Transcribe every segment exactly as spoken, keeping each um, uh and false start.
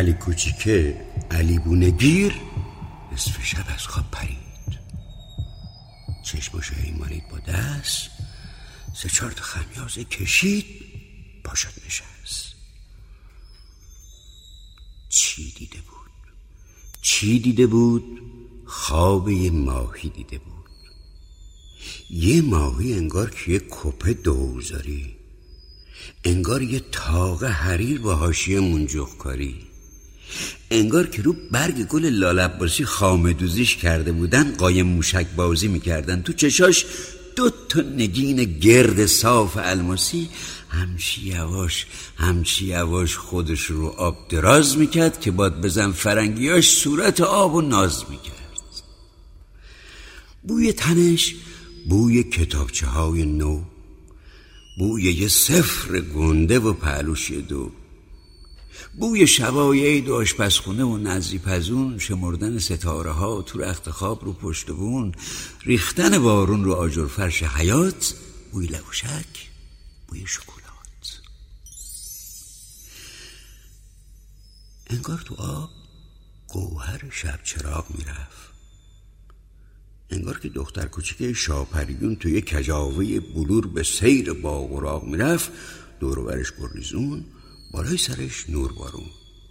علی کوچیکه علی بونگیر نصف شب از خواب پرید. چشماشو ایمانید با دست سه چهار تا خمیازه کشید، پاشد نشست. چی دیده بود؟ چی دیده بود؟ خواب یه ماهی دیده بود. یه ماهی انگار که یه کپه دوزاری، انگار یه تاقه حریر با حاشیه منجوقکاری، انگار که رو برگ گل لالعباسی خامه دوزیش کرده بودن، قایم موشک بازی میکردن. تو چشاش دو تا نگین گرد صاف الماسی همچی یواش همچی یواش خودش رو آب دراز میکرد که باد بزن فرنگیاش صورت آب و ناز میکرد. بوی تنش بوی کتابچه های نو، بوی یه سفر گنده و پهلوش دو، بوی شبای عید و آشپزخونه و نزدی پزون، شمردن ستاره ها تو رخت خواب رو پشت بون، ریختن بارون رو آجر فرش حیات، بوی لبوشک، بوی شکلات. انگار تو آب گوهر شب چراغ میرفت، انگار که دختر کوچیکه شاپریون توی کجاوه بلور به سیر باغ و راغ میرفت، دور و برش گریزون، بالای سرش نور بارون.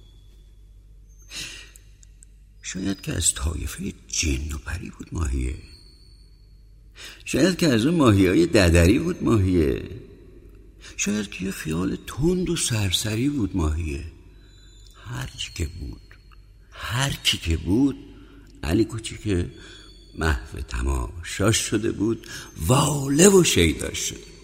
شاید که از طایفه جن و پری بود ماهیه، شاید که از اون ماهی های ددری بود ماهیه، شاید که یه خیال تند و سرسری بود ماهیه. هر کی که بود، هر کی که بود، علی کوچیکه محو تماشاش شده بود، واله و شیداش شده بود.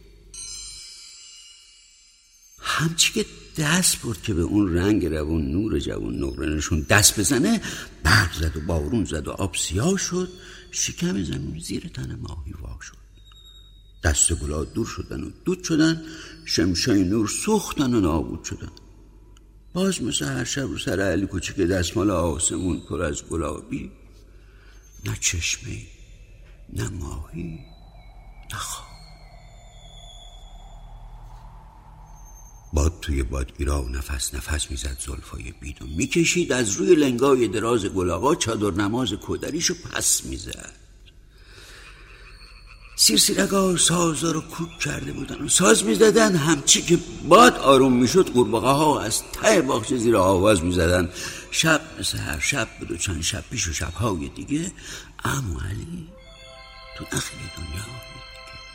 همچی که دست برد که به اون رنگ روون نور جوون نقره نشون دست بزنه، برق زد و بارون زد و آب سیاه شد، شکم زمین زیر تن ماهی وا شد. دست گلا دور شدن و دود شدن، شمشای نور سوختن و نابود شدن. باز مثل هر شب رو سر علی کوچیک دستمال آسمون پر از گلابی، نه چشمه، نه ماهی، نه خواب. باد توی بادگیرا نفس نفس میزد زلفای بید و میکشید از روی لنگای دراز گلاغا چادر نماز کودریشو پس میزد. سیرسیرگا سازا رو کوک کرده بودن و ساز میزدن، همچی که باد آروم میشد قورباغه ها از ته باغچه زیر آواز میزدن. شب مثل هر شب بود و چند شب پیش و شبهای دیگه عمو علی تو نخیل دنیا دیگه.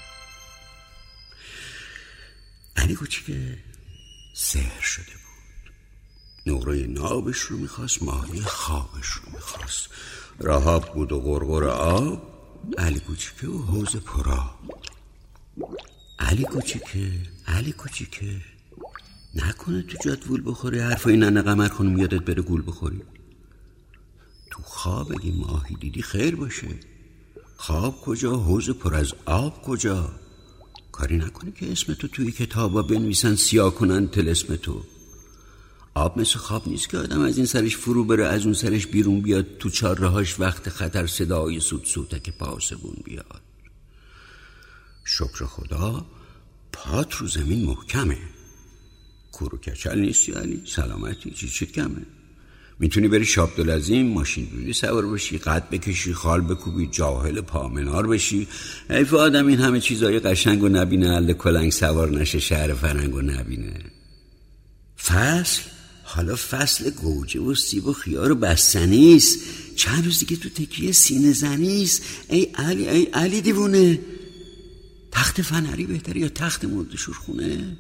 علی کوچیکه سحر شده بود، نقره نابش رو میخواست، ماهی خوابش رو میخواست. رهاب بود و غرغر آب، علی کوچیکه و حوض پرآب. علی کوچیکه علی کوچیکه نکنه تو جات وول بخوری، حرفای ننه قمر خانم یادت بره گول بخوری. تو خواب اگه ماهی دیدی خیر باشه، خواب کجا، حوض پر از آب کجا. کاری نکنی که اسم تو توی کتابا بنویسن سیاه کنن طلسم تو. آب مثل خواب نیست که آدم از این سرش فرو بره از اون سرش بیرون بیاد، تو چاره‌هاش وقت خطر صدای سوت سوتک پاسبون بیاد. شکر خدا پات رو زمین محکمه، کور و کچل نیستی علی، سلامتی، چی چی کمه. میتونی بری شابدالعظیم ماشین دوری سوار بشی، قد بکشی، خال بکوبی، جاهل پامنار بشی. حیف آدم این همه چیزای قشنگ و نبینه، اله کلنگ سوار نشه شهر فرنگ و نبینه. فصل حالا فصل گوجه و سیب و خیار و بستنیست، چند روز دیگه تو تکیه سینه زنیست. ای علی ای علی دیوونه، تخت فنری بهتره یا تخت مرد شورخونه؟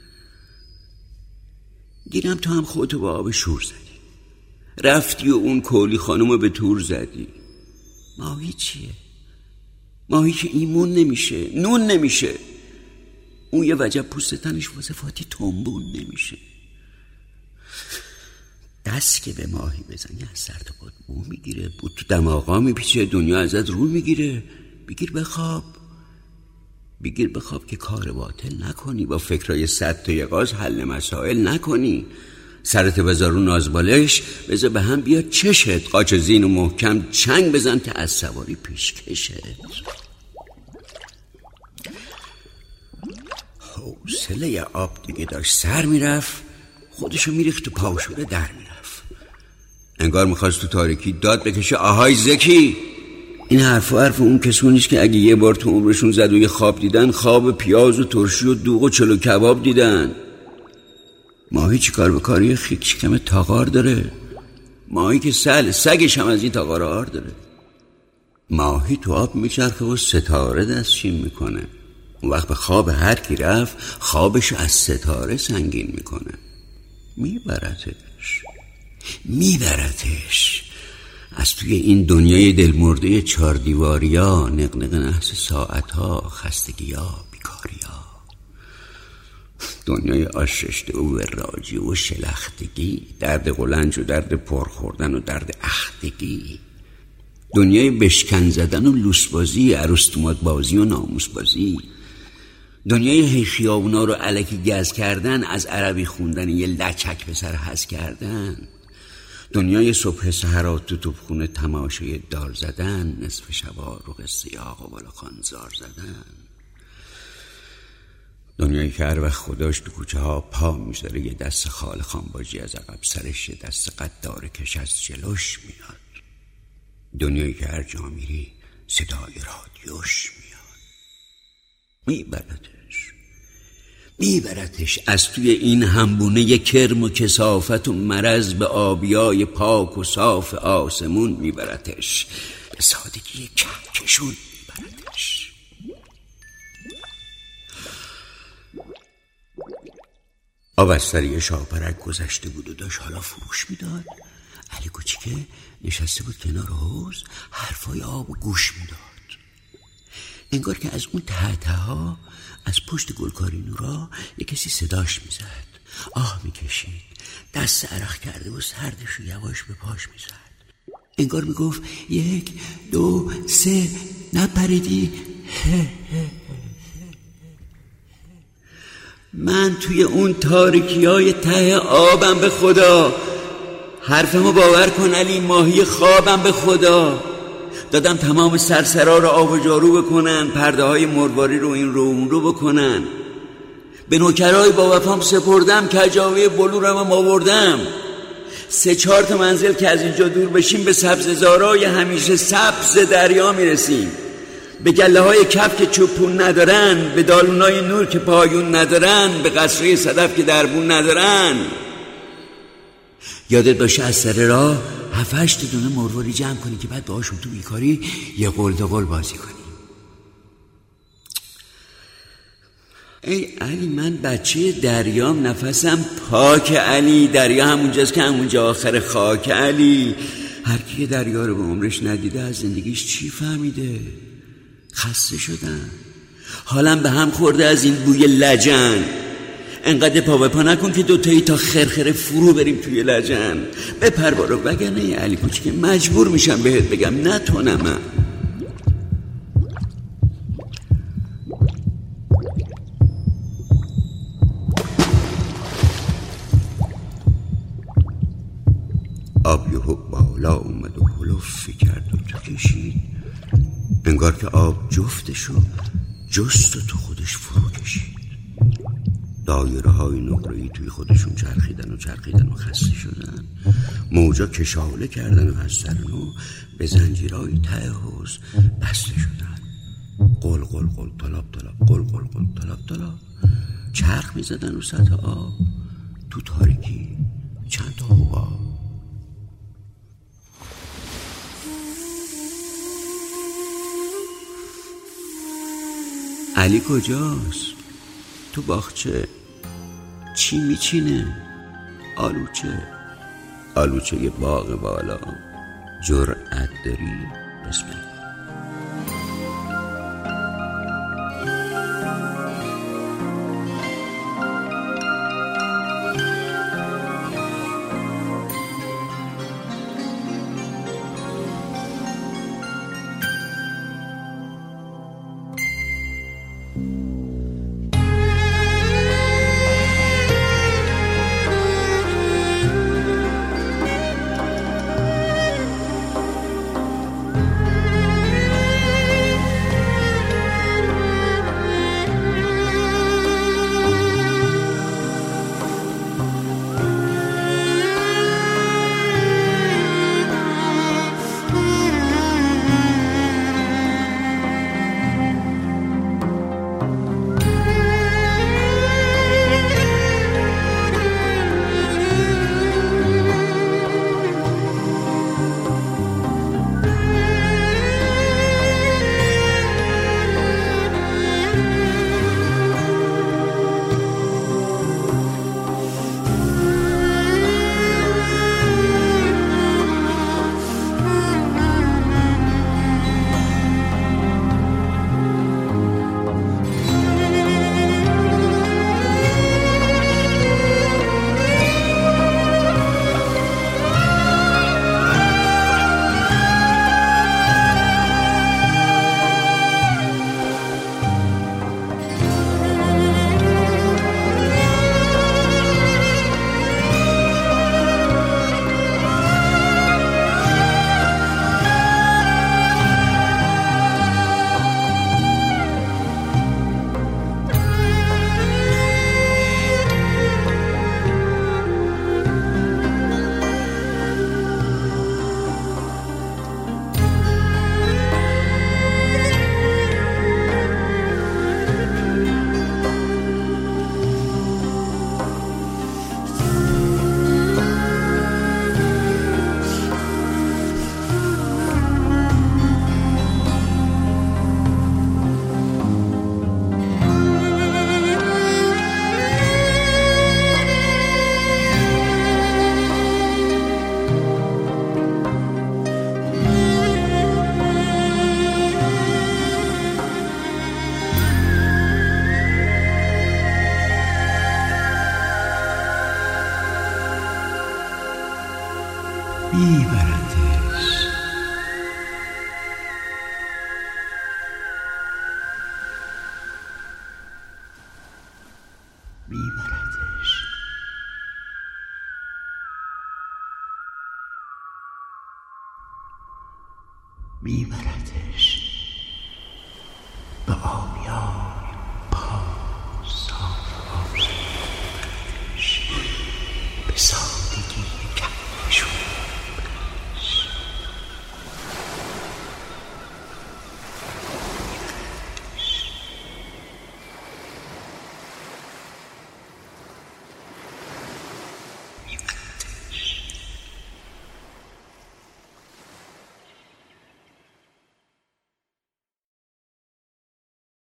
گیرم تو هم خودتو با آب شور زدی، رفتی و اون کولی خانومو به تور زدی. ماهی چیه؟ ماهی که ایمون نمیشه، نون نمیشه، اون یه وجب پوست تنش واسه فاتی تنبون نمیشه. دست که به ماهی بزنی از سر تا پات بو میگیره، بود تو دماغا میپیچه، دنیا ازت رو میگیره. بگیر بخواب، بگیر بخواب که کار باطل نکنی، با فکرای صد تا یقاز حل مسائل نکنی. سرت بذار رو نازبالش، بذار به هم بیاد چشت، قاچ زین و محکم چنگ بزن که از سواری پیش کشت. حوصله آب دیگه داشت سر میرفت، خودشو میریخت تو پاوشوره در میرفت. انگار میخواست تو تاریکی داد بکشه آهای زکی. این حرف و حرف اون کسونیست که اگه یه بار تو عمرشون زد و یه خواب دیدن، خواب پیاز و ترشی و دوغ و چلو کباب دیدن. ماهی چی کار به کاری خیک شکم تاغار داره؟ ماهی که سل سگش هم از این تاغار آر داره. ماهی تو آب میچرخه و ستاره دستشین میکنه. اون وقت به خواب هر کی رفت خوابشو از ستاره سنگین میکنه. میبرتش میبرتش از توی این دنیای دلمرده چار دیواریا، نقنق نحس ساعتها، خستگیا، بیکاریا، دنیای آششته و وراجی و شلختگی، درد قلنج و درد پرخوردن و درد اختگی، دنیای بشکن زدن و لوسبازی، عروستومات بازی و ناموس بازی، دنیای هی خیابونا رو الکی گز کردن، از عربی خوندن یه لچک به سر حس کردن، دنیای صبح سحرات تو توپخونه تماشای دار زدن، نصف شبا رو قصه آقا بالاخان زار زدن، دنیایی که هر وقت خداش تو کوچه ها پا میذاره یه دست خال خانباجی از عقب سرش، یه دست قدار کش از جلوش میاد، دنیایی که هر جا میری صدای رادیوش میاد. میبرتش میبرتش از توی این همبونه کرم و کثافت و مرض به آبیای پاک و صاف آسمون میبرتش، به سادگی کهکشون میبرتش. آب از سری شاپرک گذشته بود و داشت حالا فروش میداد. علی کوچیکه نشسته بود کنار حوض، حرفای آب و گوش میداد. انگار که از اون ته ها از پشت گلکاری نورا یک کسی صداش میزد، آه میکشید، دست عرق کرده و سردش رو یواش به پاش میزد. انگار میگفت یک دو سه نپریدی. من توی اون تاریکی های ته آبم به خدا، حرفمو باور کن علی، ماهی خوابم به خدا. دادم تمام سرسرا رو آب و جارو بکنن، پرده های مرواری رو این رو اون رو بکنن، به نوکرای با وفام سپردم، کجاوی بلورم هم آوردم. سه چهار تا منزل که از اینجا دور بشیم به سبززارای همیشه سبز دریا میرسیم، به گله های کف که چوبون ندارن، به دالونای نور که پایون ندارن، به قصره صدف که دربون ندارن. یادت باشه از سر راه هفت هشت دونه مرواری جمع کنی که بعد باهاشون تو بیکاری یه قول دو قول بازی کنی. ای علی، من بچه دریام، نفسم پاک علی، دریا همونجاست که همونجا آخر خاک علی. هر کی دریا رو به عمرش ندیده از زندگیش چی فهمیده؟ خسته شدم، حالم به هم خورده از این بوی لجن. انقدر پا به پا نکن که دوتایی تا خرخره فرو بریم توی لجن. بپر بارو، وگرنه علی کوچیک مجبور میشم بهت بگم نتونم. آب یهو بالا اومد و هلوفی کرد و تو کشید. انگار که آب جفتشو جست و تو خودش فرو کشید. دایره های نقره‌ای توی خودشون چرخیدن و چرخیدن و خسته شدن. موجا کشاله کردن و از سر نو به زنجیرهای ته حوض بسته شدن. قل قل قل طلاب طلاب قل قل قل طلاب طلاب چرخ می زدن و سطح آب تو تاریکی چند تا حباب. علی کجاست؟ تو باغچه چی میچینه؟ آلوچه آلوچه یه باغ بالا. جرأت داری؟ بسم الله. میبردش. میبردش